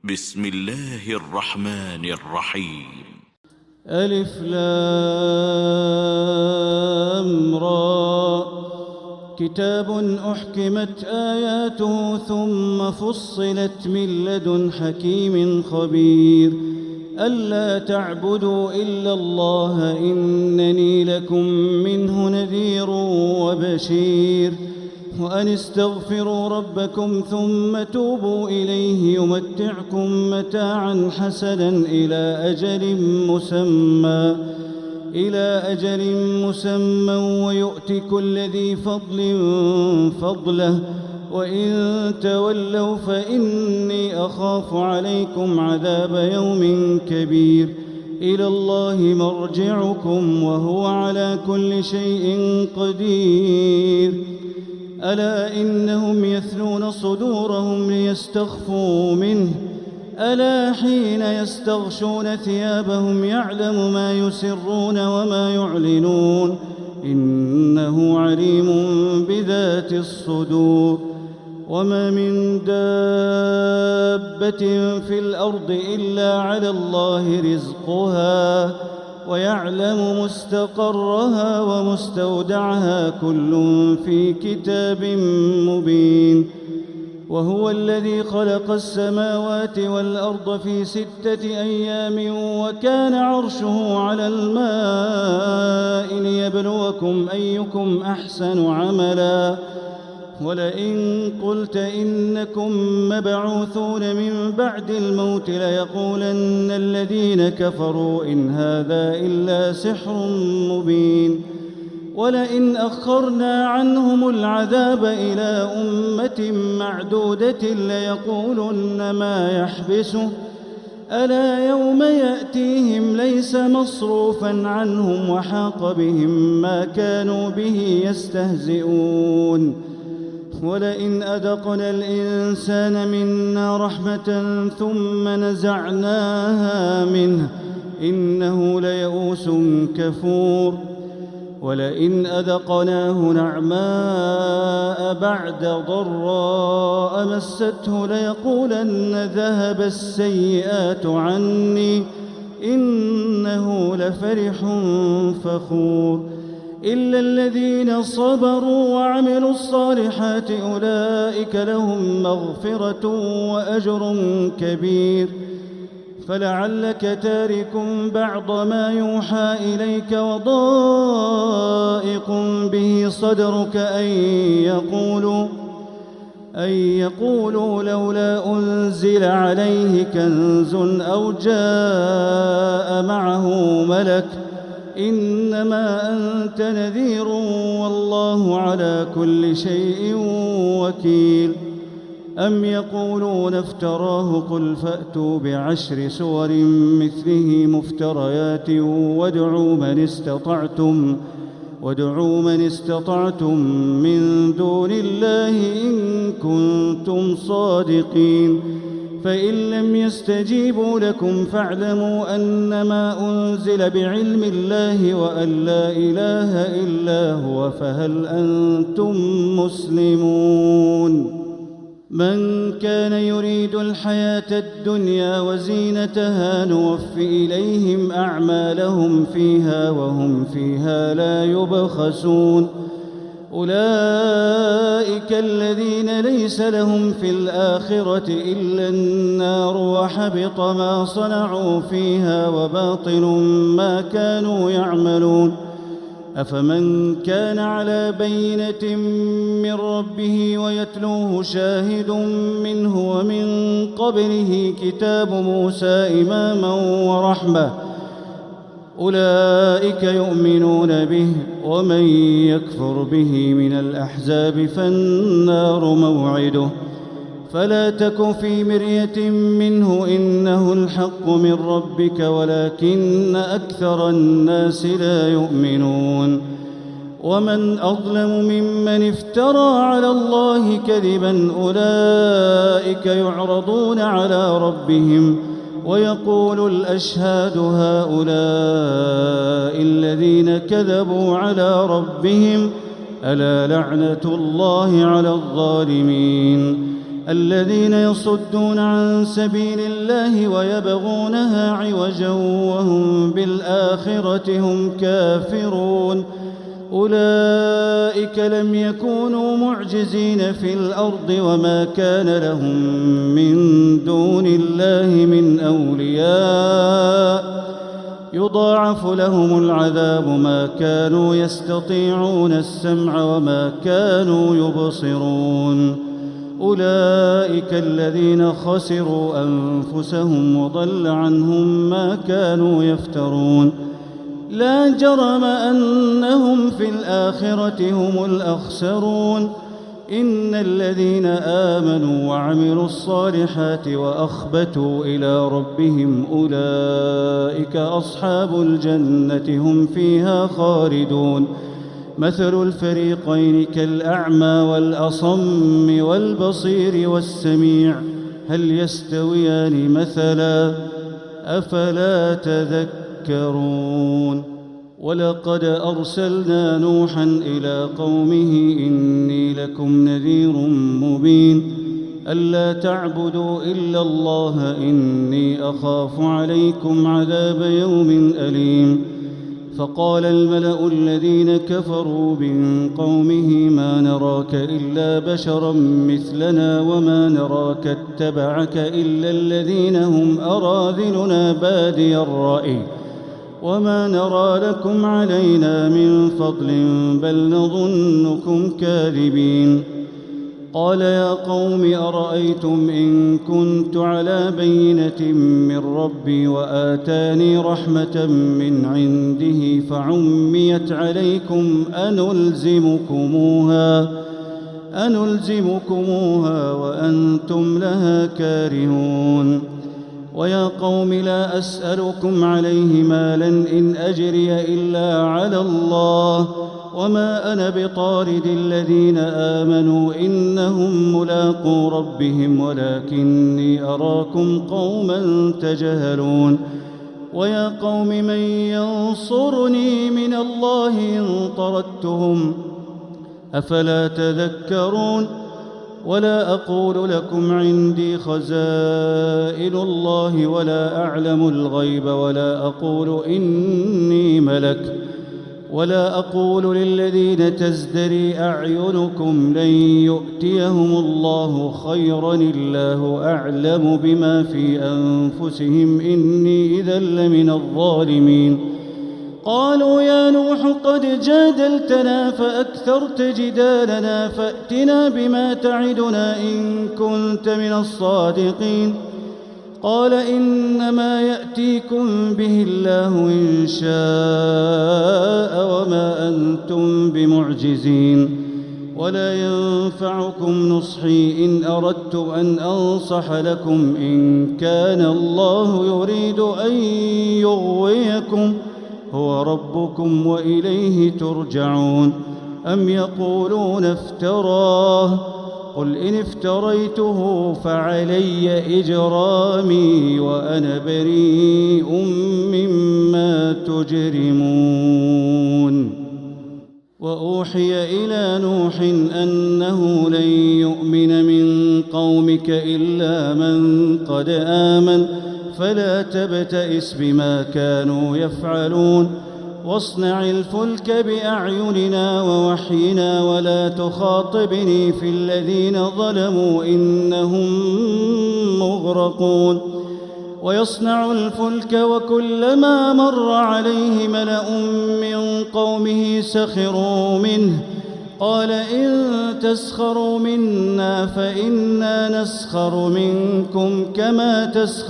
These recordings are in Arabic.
بسم الله الرحمن الرحيم. ألف لام را، كتاب أحكمت آياته ثم فصلت من لدن حكيم خبير، ألا تعبدوا إلا الله إنني لكم منه نذير وبشير، وأن استغفروا ربكم ثم توبوا إليه يمتعكم متاعا حسنا إلى أجل مسمى ويؤت كل ذي فضل فضله، وإن تولوا فإني أخاف عليكم عذاب يوم كبير. إلى الله مرجعكم وهو على كل شيء قدير. ألا إنهم يثنون صدورهم ليستخفوا منه، ألا حين يستغشون ثيابهم يعلم ما يسرون وما يعلنون، إنه عليم بذات الصدور. وما من دابة في الأرض إلا على الله رزقها ويعلم مستقرها ومستودعها كل في كتاب مبين. وهو الذي خلق السماوات والأرض في 6 أيام وكان عرشه على الماء ليبلوكم أيكم أحسن عملا. ولئن قلت إنكم مبعوثون من بعد الموت ليقولن الذين كفروا إن هذا إلا سحر مبين. ولئن أخرنا عنهم العذاب إلى أمة معدودة ليقولن ما يحبسه، ألا يوم يأتيهم ليس مصروفا عنهم وحاق بهم ما كانوا به يستهزئون. ولئن أذقنا الإنسان منا رحمة ثم نزعناها منه إنه ليئوس كفور. ولئن أذقناه نعماء بعد ضراء مسته ليقولن ذهب السيئات عني إنه لفرح فخور. إلا الذين صبروا وعملوا الصالحات أولئك لهم مغفرة وأجر كبير. فلعلك تارك بعض ما يوحى إليك وضائق به صدرك أن يقولوا لولا أنزل عليه كنز أو جاء معه ملك، إنما أنت نذير والله على كل شيء وكيل. أم يقولون افتراه قل فأتوا ب10 سور مثله مفتريات وادعوا من استطعتم من دون الله إن كنتم صادقين. فإن لم يستجيبوا لكم فاعلموا أنما أنزل بعلم الله وأن لا إله إلا هو، فهل أنتم مسلمون؟ من كان يريد الحياة الدنيا وزينتها نوف إليهم أعمالهم فيها وهم فيها لا يبخسون. أولئك الذين ليس لهم في الآخرة إلا النار وحبط ما صنعوا فيها وباطل ما كانوا يعملون. أفمن كان على بينة من ربه ويتلوه شاهد منه ومن قبله كتاب موسى إماما ورحمة أولئك يؤمنون به، ومن يكفر به من الأحزاب فالنار موعده. فلا تك في مرية منه إنه الحق من ربك ولكن أكثر الناس لا يؤمنون. ومن أظلم ممن افترى على الله كذبا أولئك يعرضون على ربهم ويقول الأشهاد هؤلاء الذين كذبوا على ربهم ألا لعنة الله على الظالمين. الذين يصدون عن سبيل الله ويبغونها عوجا وهم بالآخرة هم كافرون أولئك لم يكونوا معجزين في الأرض وما كان لهم من دون الله من أولياء يضاعف لهم العذاب ما كانوا يستطيعون السمع وما كانوا يبصرون أولئك الذين خسروا أنفسهم وضل عنهم ما كانوا يفترون لا جرم أنهم في الآخرة هم الأخسرون إن الذين آمنوا وعملوا الصالحات وأخبتوا إلى ربهم أولئك أصحاب الجنة هم فيها خالدون مثل الفريقين كالأعمى والأصم والبصير والسميع هل يستويان مثلا أفلا تذكرون ولقد أرسلنا نوحا إلى قومه إني لكم نذير مبين ألا تعبدوا إلا الله إني أخاف عليكم عذاب يوم أليم فقال الملأ الذين كفروا من قومه ما نراك إلا بشرا مثلنا وما نراك اتبعك إلا الذين هم أراذلنا بادي الرأي وما نرى لكم علينا من فضل بل نظنكم كاذبين قال يا قوم أرأيتم إن كنت على بينة من ربي وآتاني رحمة من عنده فعميت عليكم أنلزمكموها وأنتم لها كارهون ويا قوم لا أسألكم عليه مالا إن أجري إلا على الله وما أنا بطارد الذين آمنوا إنهم ملاقو ربهم ولكني أراكم قوما تجهلون ويا قوم من ينصرني من الله إن طردتهم أفلا تذكرون ولا أقول لكم عندي خزائن الله ولا أعلم الغيب ولا أقول إني ملك ولا أقول للذين تزدري أعينكم لن يؤتيهم الله خيرا الله أعلم بما في أنفسهم إني إذا لمن الظالمين قالوا يا نوح قد جادلتنا فأكثرت جدالنا فأتنا بما تعدنا إن كنت من الصادقين قال إنما يأتيكم به الله إن شاء وما أنتم بمعجزين ولا ينفعكم نصحي إن أردت أن أنصح لكم إن كان الله يريد أن يغويكم هو ربكم وإليه ترجعون أم يقولون افتراه قل إن افتريته فعلي إجرامي وأنا بريء مما تجرمون وأوحي إلى نوح أنه لن يؤمن من قومك إلا من قد آمن فلا تبتئس بما كانوا يفعلون واصنع الفلك بأعيننا ووحينا ولا تخاطبني في الذين ظلموا إنهم مغرقون ويصنع الفلك وكلما مر عليه ملأ من قومه سخروا منه قال إن تسخروا منا فإنا نسخر منكم كما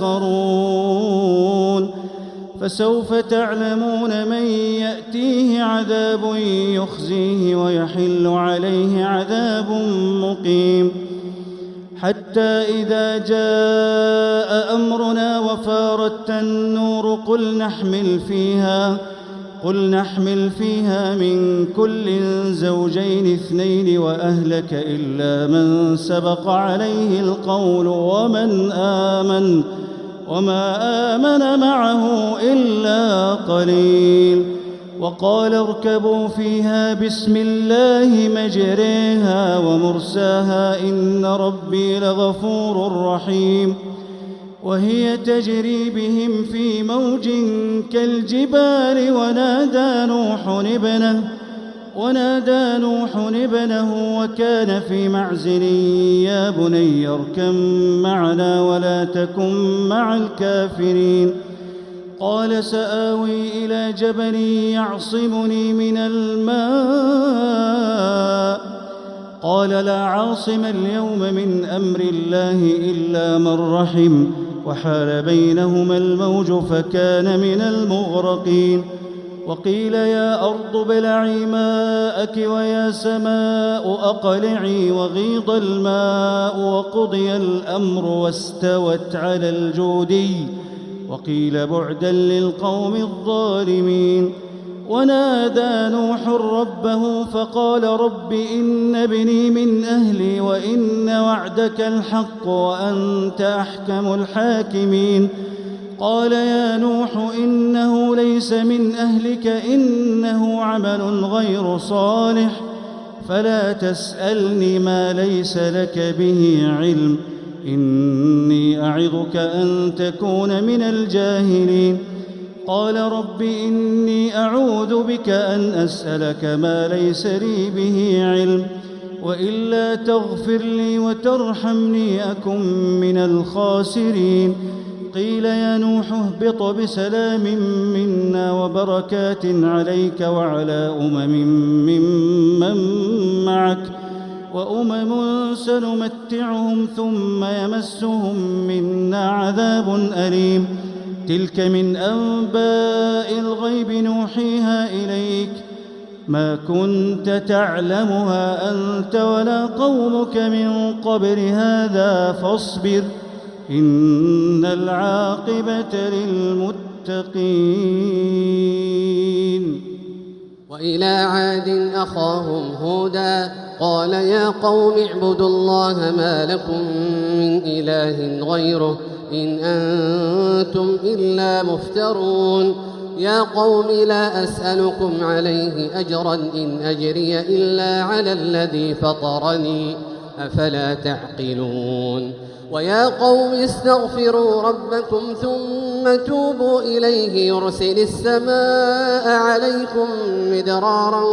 تسخرون فسوف تعلمون من يأتيه عذاب يخزيه ويحل عليه عذاب مقيم حتى إذا جاء أمرنا وفارت النور قل نحمل فيها من كل زوجين اثنين وأهلك إلا من سبق عليه القول وما آمن معه إلا قليل وقال اركبوا فيها بسم الله مجريها ومرساها إن ربي لغفور رحيم وهي تجري بهم في موج كالجبال ونادى نوح ابنه وكان في معزل يا بني اركب معنا ولا تكن مع الكافرين قال سآوي إلى جبل يعصمني من الماء قال لا عاصم اليوم من أمر الله إلا من رحم وحال بينهما الموج فكان من المغرقين وقيل يا أرض ابلعي ماءك ويا سماء أقلعي وغيض الماء وقضي الأمر واستوت على الجودي وقيل بعدا للقوم الظالمين ونادى نوح ربه فقال رب إن ابني من أهلي وإن وعدك الحق وأنت أحكم الحاكمين قال يا نوح إنه ليس من أهلك إنه عمل غير صالح فلا تسألني ما ليس لك به علم إني أعظك أن تكون من الجاهلين قال رب إني أعوذ بك أن أسألك ما ليس لي به علم وإلا تغفر لي وترحمني أكن من الخاسرين قيل يا نوح اهبط بسلام منا وبركات عليك وعلى ممن معك وأمم سنمتعهم ثم يمسهم منا عذاب أليم تلك من أنباء الغيب نوحيها إليك ما كنت تعلمها أنت ولا قومك من قبل هذا فاصبر إن العاقبة للمتقين وإلى عاد أخاهم هودا قال يا قوم اعبدوا الله ما لكم من إله غيره إن أنتم إلا مفترون يا قوم لا أسألكم عليه أجرا إن أجري إلا على الذي فطرني أفلا تعقلون ويا قوم استغفروا ربكم ثم توبوا إليه يرسل السماء عليكم مدرارا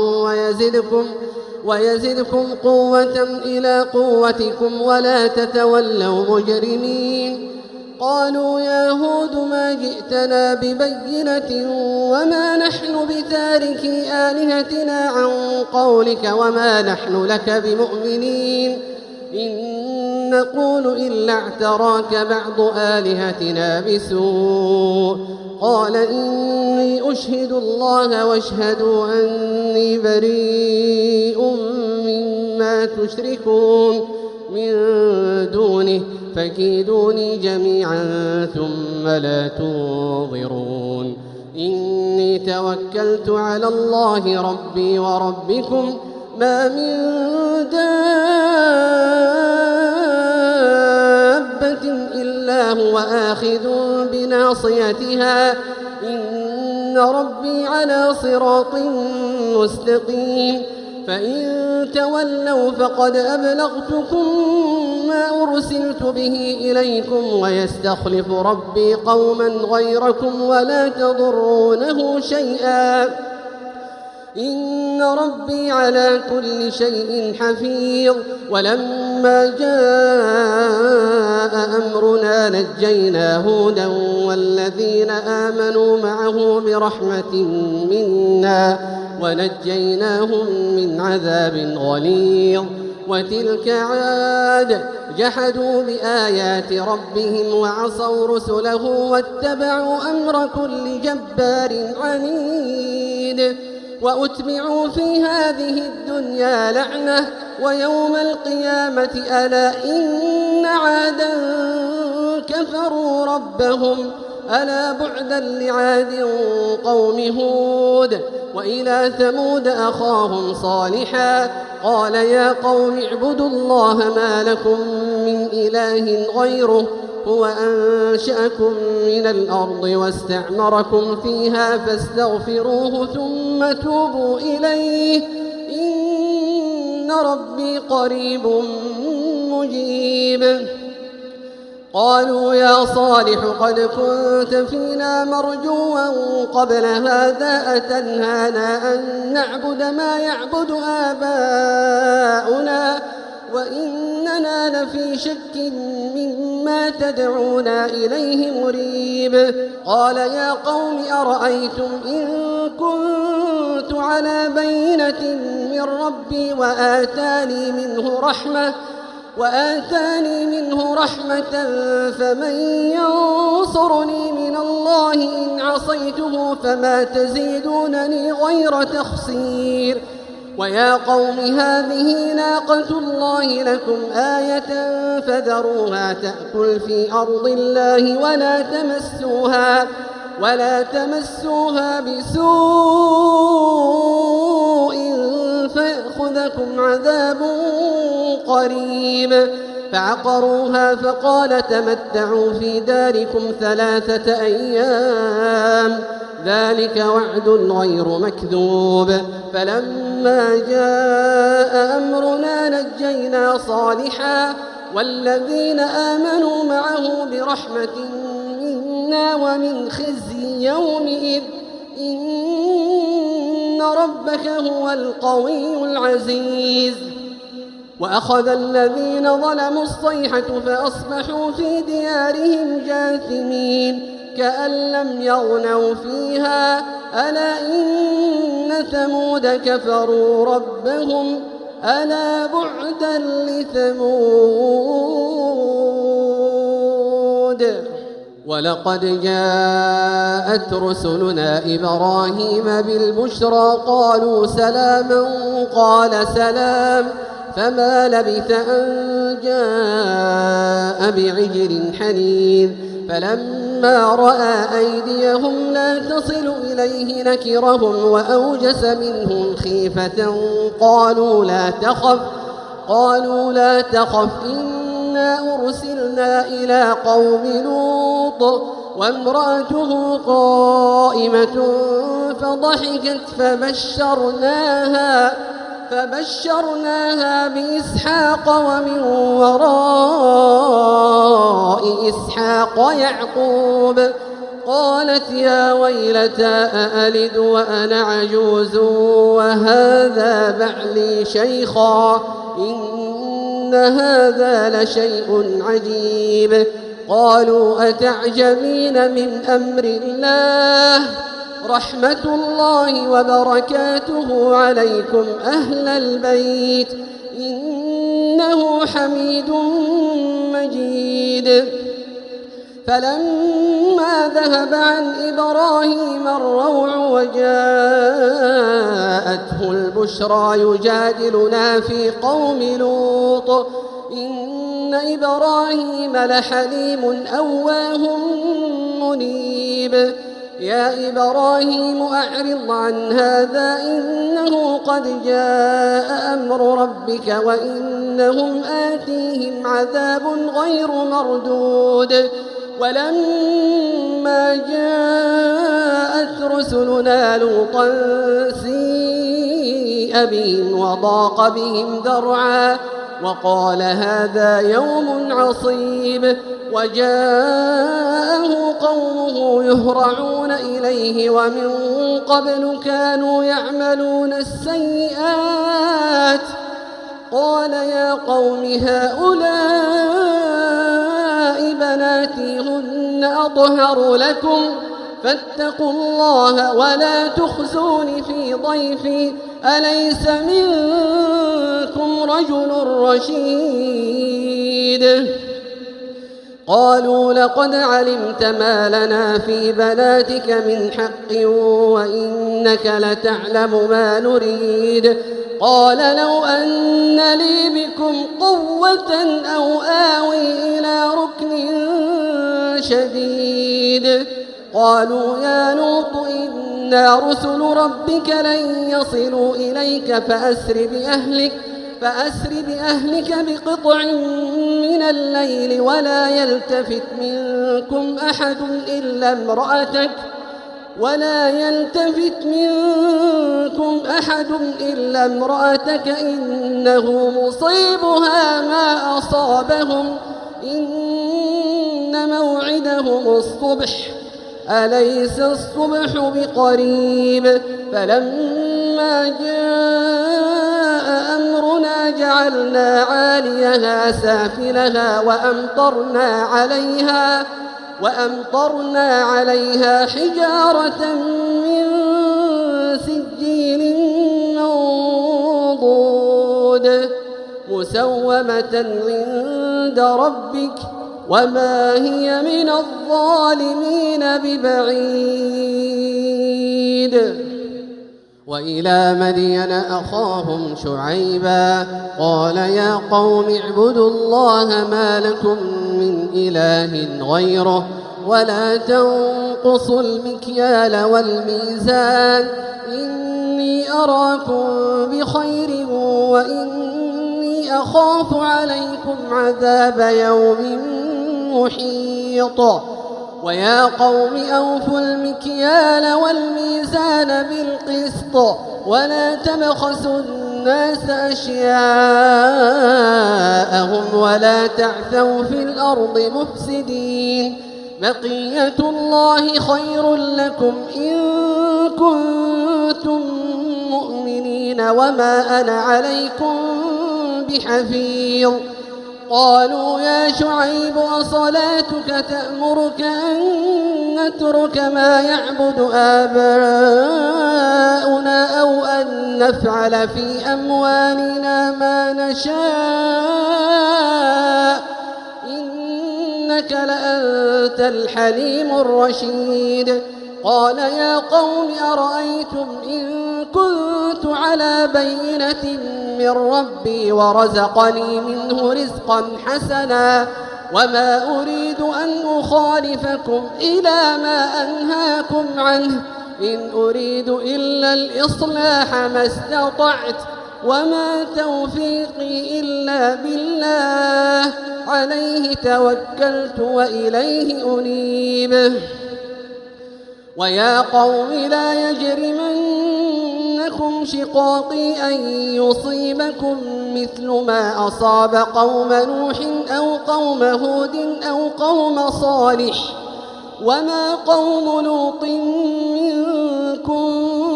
ويزدكم قوة إلى قوتكم ولا تتولوا مجرمين قالوا يا هود ما جئتنا ببينة وما نحن بتاركي آلهتنا عن قولك وما نحن لك بمؤمنين إن نقول إلا اعتراك بعض آلهتنا بسوء قال إني أشهد الله واشهدوا أني بريء مما تشركون من دونه فكيدوني جميعا ثم لا تنظرون إني توكلت على الله ربي وربكم ما من دابة إلا هو آخذ بناصيتها إن ربي على صراط مستقيم فإن تولوا فقد أبلغتكم ما أرسلت به إليكم ويستخلف ربي قوما غيركم ولا تضرونه شيئا إن ربي على كل شيء حفيظ ولما جاء أمرنا نجينا هودا والذين آمنوا معه برحمة منا ونجيناهم من عذاب غليظ وتلك عاد جحدوا بآيات ربهم وعصوا رسله واتبعوا أمر كل جبار عنيد وأتبعوا في هذه الدنيا لعنة ويوم القيامة ألا إن عادا كفروا ربهم ألا بعدا لعاد قوم هود وإلى ثمود أخاهم صالحا قال يا قوم اعبدوا الله ما لكم من إله غيره هو أنشأكم من الأرض واستعمركم فيها فاستغفروه ثم توبوا إليه إن ربي قريب مجيب. قالوا يا صالح قد كنت فينا مرجوا قبل هذا أتنهانا أن نعبد ما يعبد آباؤنا وإننا لفي شك مما تدعونا إليه مريب. قال يا قوم أرأيتم إن كنت على بينة من ربي وآتاني منه رحمة فمن ينصرني من الله إن عصيته فما تزيدونني غير تخسير. ويا قوم هذه ناقة الله لكم آية فذروها تأكل في أرض الله ولا تمسوها بسوء فيأخذكم عذاب قريب. فعقروها فقال تمتعوا في داركم 3 أيام ذلك وعد غير مكذوب. فلما جاء أمرنا نجينا صالحا والذين آمنوا معه برحمة منا ومن خزي يومئذ إن ربك هو القوي العزيز. وأخذ الذين ظلموا الصيحة فأصبحوا في ديارهم جاثمين كأن لم يغنوا فيها ألا إن ثمود كفروا ربهم ألا بعدا لثمود. ولقد جاءت رسلنا إبراهيم بالبشرى قالوا سلاما قال سلام فما لبث أن جاء بعجل حنيذ. فلما رأى أيديهم لا تصل إليه نكرهم وأوجس منهم خيفة قالوا لا تخف إنا أرسلنا إلى قوم لوط وامرأته قائمة فضحكت فبشرناها بإسحاق ومن وراء إسحاق يعقوب. قالت يا ويلتى أألد وأنا عجوز وهذا بعلي شيخا إن هذا لشيء عجيب. قالوا أتعجبين من أمر الله رحمة الله وبركاته عليكم أهل البيت إنه حميد مجيد. فلما ذهب عن إبراهيم الروع وجاءته البشرى يجادلنا في قوم لوط إن إبراهيم لحليم أواه منيب. يا إبراهيم أعرض عن هذا إنه قد جاء أمر ربك وإنهم آتيهم عذاب غير مردود. ولما جاءت رسلنا لوطا سيء بهم وضاق بهم ذرعا وقال هذا يوم عصيب. وجاءه قومه يهرعون إليه ومن قبل كانوا يعملون السيئات قال يا قوم هؤلاء بناتي هن أطهر لكم فاتقوا الله ولا تخزون في ضيفي أليس منكم رجل رشيد. قالوا لقد علمت ما لنا في بناتك من حق وإنك لتعلم ما نريد. قال لو أن لي بكم قوة أو آوي إلى ركن شديد. قالوا يا لوط إنا رسل ربك لن يصلوا إليك فأسر بأهلك بقطع من الليل ولا يلتفت منكم أحد إلا امرأتك إنه مصيبها ما أصابهم إن موعدهم الصبح أليس الصبح بقريب فلما جاء أمرنا جعلنا عاليها سافلها وأمطرنا عليها حجارة من سجيل منضود مسومة عند ربك وما هي من الظالمين ببعيد. وإلى مدين أخاهم شعيبا قال يا قوم اعبدوا الله ما لكم من إله غيره ولا تنقصوا المكيال والميزان إني أراكم بخير وإني أخاف عليكم عذاب يوم محيط. ويا قوم أوفوا المكيال والميزان بالقسط ولا تبخسوا الناس أشياءهم ولا تعثوا في الأرض مفسدين بقية الله خير لكم إن كنتم مؤمنين وما أنا عليكم بحفيظ. قالوا يا شعيب أصلاتك تأمرك أن نترك ما يعبد آباؤنا أو أن نفعل في أموالنا ما نشاء إنك لأنت الحليم الرشيد. قال يا قوم أرأيتم إن كنت على بينة من ربي ورزقني منه رزقا حسنا وما أريد أن أخالفكم إلى ما أنهاكم عنه إن أريد إلا الإصلاح ما استطعت وما توفيقي إلا بالله عليه توكلت وإليه أنيب. ويا قوم لا يجرمنكم شقاقي أن يصيبكم مثل ما أصاب قوم نوح أو قوم هود أو قوم صالح وما قوم لوط منكم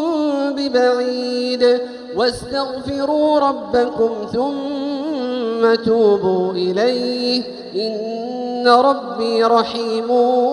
ببعيد واستغفروا ربكم ثم توبوا إليه إن ربي رحيم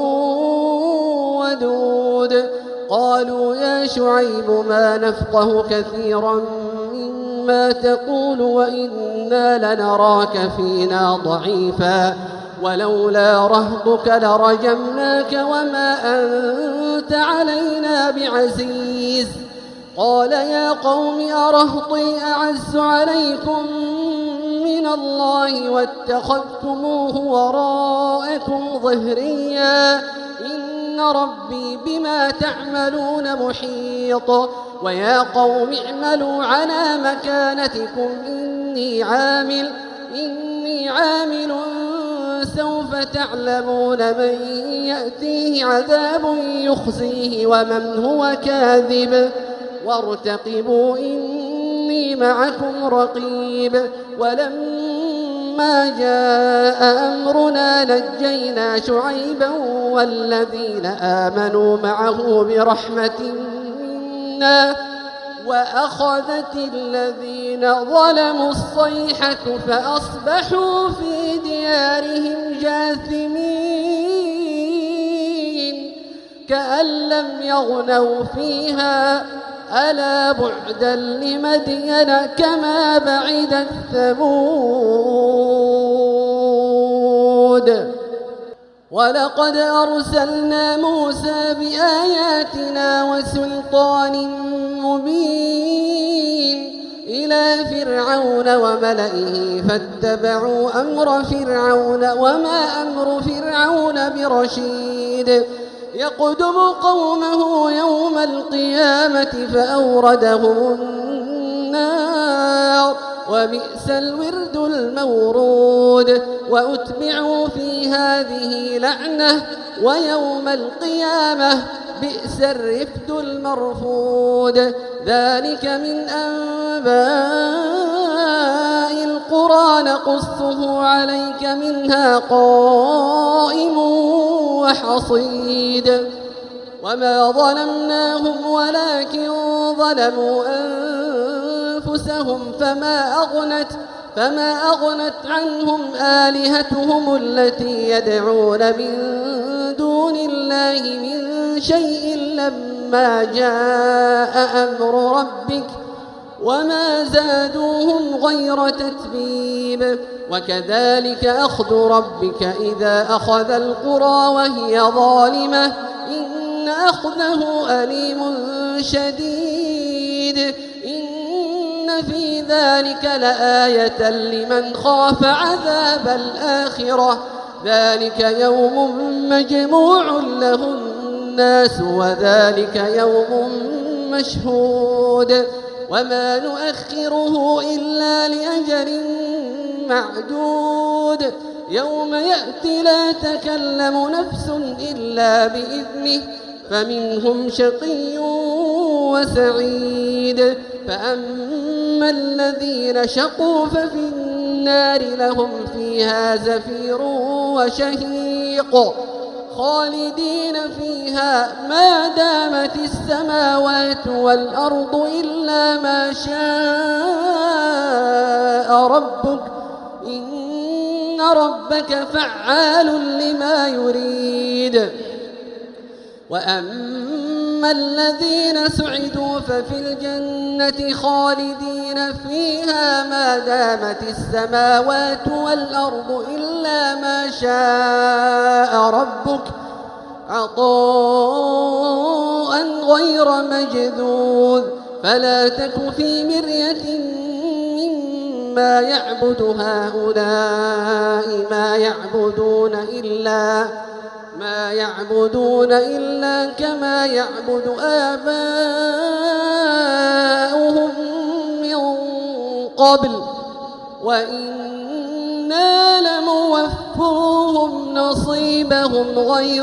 ودود. قالوا يا شعيب ما نفقه كثيرا مما تقول وإنا لنراك فينا ضعيفا ولولا رهطك لرجمناك وما أنت علينا بعزيز. قال يا قوم أرهطي أعز عليكم من الله واتخذتموه وراءكم ظهريا إن ربي بما تعملون محيط. ويا قوم اعملوا على مكانتكم إني عامل سوف تعلمون من يأتيه عذاب يخزيه ومن هو كاذب وارتقبوا إني معكم رقيب. ولما جاء أمرنا نجينا شعيبا والذين آمنوا معه برحمة منا وأخذت الذين ظلموا الصيحة فأصبحوا في ديارهم جاثمين كأن لم يغنوا فيها ألا بعدا لمدين كما بعدت ثمود. ولقد أرسلنا موسى بآياتنا وسلطان مبين إلى فرعون وملئه فاتبعوا أمر فرعون وما أمر فرعون برشيد. يقدم قومه يوم القيامة فأوردهم النار وبئس الورد المورود وأتبعوا في هذه لعنة ويوم القيامة بئس الرفد المرفود ذلك من أنباء القرى نقصه عليك منها قائم وحصيد وما ظلمناهم ولكن ظلموا أنفسهم فما أغنت عنهم آلهتهم التي يدعون من دون الله من شيء لما جاء أمر ربك وما زادوهم غير تتبيب وكذلك أخذ ربك إذا أخذ القرى وهي ظالمة إن أخذه أليم شديد إن في ذلك لآية لمن خاف عذاب الآخرة ذلك يوم مجموع له الناس وذلك يوم مشهود وما نؤخره إلا لأجل معدود يوم يأتي لا تكلم نفس إلا بإذنه فمنهم شقي وسعيد فأما الذين شقوا ففي النار لهم فيها زفير وشهيق خالدين فيها ما دامت السماوات والأرض إلا ما شاء ربك إن ربك فعال لما يريد وأما الذين سعدوا ففي الجنة خالدين فيها ما دامت السماوات والأرض إلا ما شاء ربك عطاء غير مجذوذ فلا تك في مرية مما يعبد هؤلاء ما يعبدون إلا كما يعبد آباؤهم من قبل وإنا لموفوهم نصيبهم غير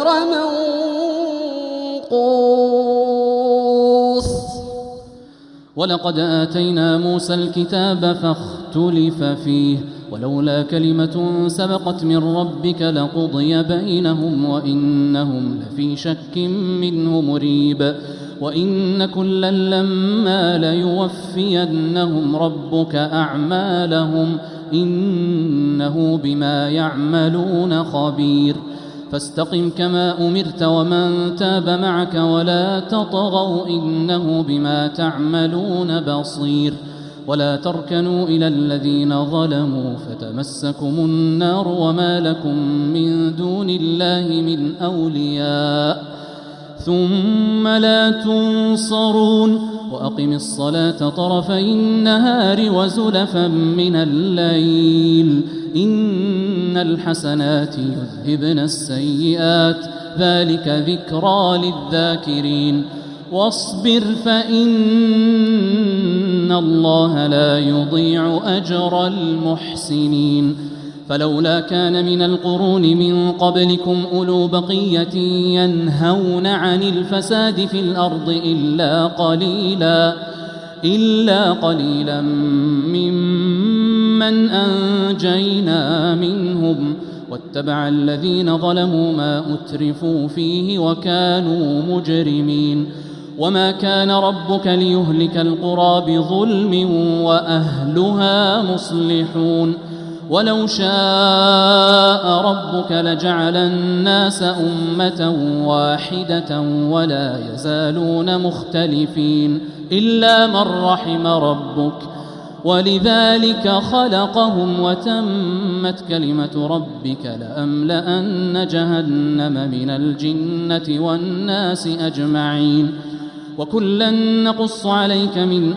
منقوص ولقد آتينا موسى الكتاب فاختلف فيه ولولا كلمة سبقت من ربك لقضي بينهم وإنهم لفي شك منه مريب وإن كلا لما ليوفينهم ربك أعمالهم إنه بما يعملون خبير فاستقم كما أمرت ومن تاب معك ولا تطغوا إنه بما تعملون بصير ولا تركنوا إلى الذين ظلموا فتمسكم النار وما لكم من دون الله من أولياء ثم لا تنصرون وأقم الصلاة طرفي النهار وزلفا من الليل إن الحسنات يذهبن السيئات ذلك ذكرى للذاكرين واصبر فإن الله لا يضيع أجر المحسنين فلولا كان من القرون من قبلكم أولو بقية ينهون عن الفساد في الأرض إلا قليلا ممن أنجينا منهم واتبع الذين ظلموا ما أترفوا فيه وكانوا مجرمين وما كان ربك ليهلك القرى بظلم وأهلها مصلحون ولو شاء ربك لجعل الناس أمة واحدة ولا يزالون مختلفين إلا من رحم ربك ولذلك خلقهم وتمت كلمة ربك لأملأن جهنم من الجنة والناس أجمعين وكلا نقص عليك من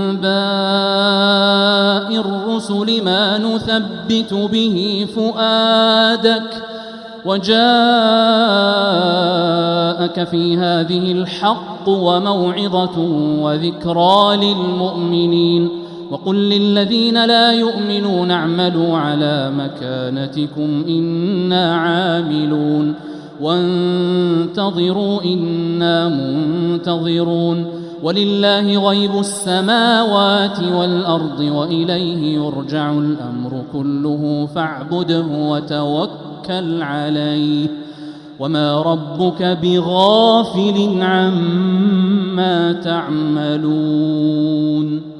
أنباء الرسل ما نثبت به فؤادك وجاءك جاءك في هذه الحق وموعظة وذكرى للمؤمنين وقل للذين لا يؤمنون اعملوا على مكانتكم إنا عاملون وانتظروا إنا منتظرون ولله غيب السماوات والأرض وإليه يرجع الأمر كله فاعبده وتوكل عليه وما ربك بغافل عما تعملون.